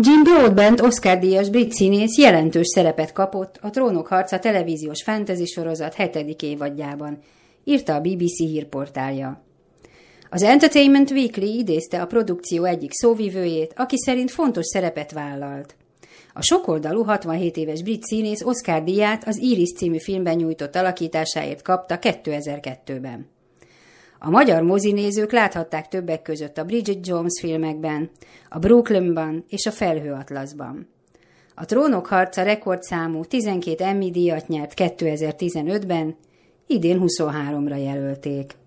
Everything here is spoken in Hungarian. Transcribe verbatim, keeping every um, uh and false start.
Jim Broadbent Oscar-díjas brit színész jelentős szerepet kapott a Trónok harca televíziós fantasy sorozat hetedik évadjában, írta a bé bé cé hírportálja. Az Entertainment Weekly idézte a produkció egyik szóvivőjét, aki szerint fontos szerepet vállalt. A sokoldalú hatvanhét éves brit színész Oscar-díját az Iris című filmben nyújtott alakításáért kapta kétezer-kettőben. A magyar mozinézők láthatták többek között a Bridget Jones filmekben, a Brooklynban és a Felhőatlaszban. A Trónok harca rekordszámú tizenkét Emmy díjat nyert kétezer-tizenötben, idén huszonháromra jelölték.